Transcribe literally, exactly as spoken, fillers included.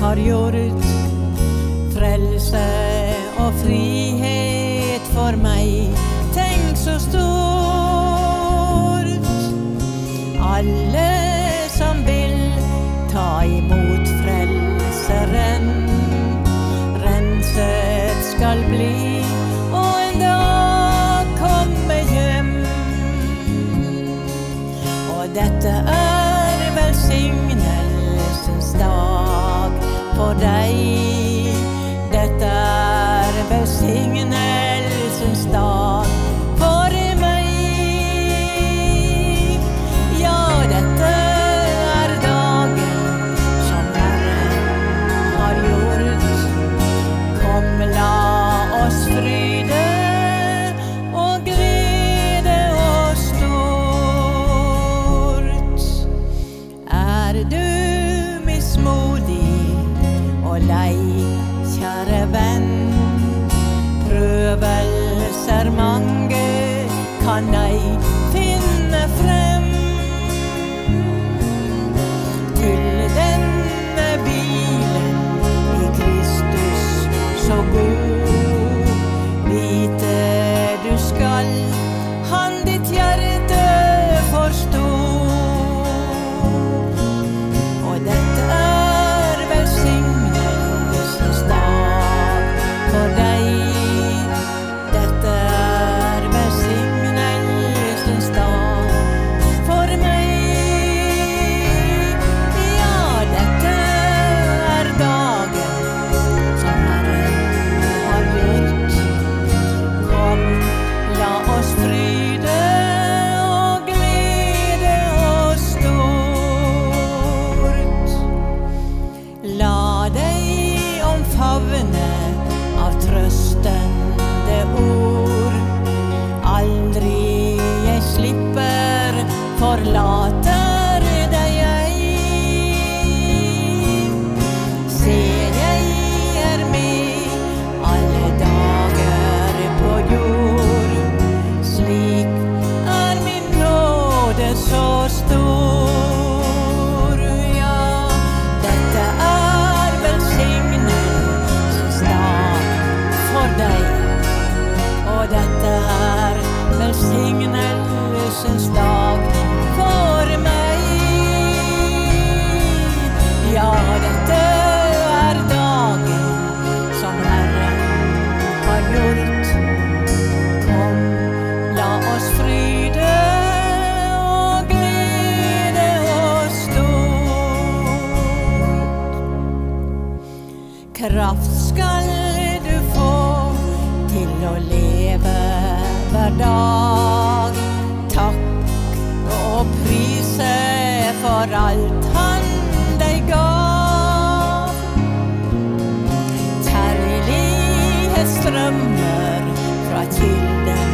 har gjort. Frelse og frihet for meg, tenk så stort. Alle som vil ta imot frelseren, renset skal bli, og en dag komme hjem. Og dette er velsignelsens dag for deg. Dette er velsignelsens dag for meg. Ja, dette er dagen som Herren har gjort. Kom, la oss fryde og glede oss stort. Er du mismodig og lei, kjære venn? Prøvelser mange kan ei finne frem. Til denne bilen i Kristus så god, vite du skal han ditt hjerte forstå. Og dette er velsignelsens dag for deg. Dette er velsignelsens dag for meg. Ja, dette er dagen som Herren har gjort. Kom, la oss fryde og glede oss stort. La deg omfavne av trøstende ord. Aldri jeg slipper, forlater deg jeg. Se, jeg er med alle dager på jord. Slik er min nåde så stor. Ja, dette er velsignelsens dag for deg. Og dette er velsignelsens dag for meg. Ja, dette er dagen som Herren har gjort. Kom, la oss fryde og glede oss stort. Kraft skal du få til å leve hver dag. Takk og prise for alt han deg gav. Kjærlighet strømmer fra kilden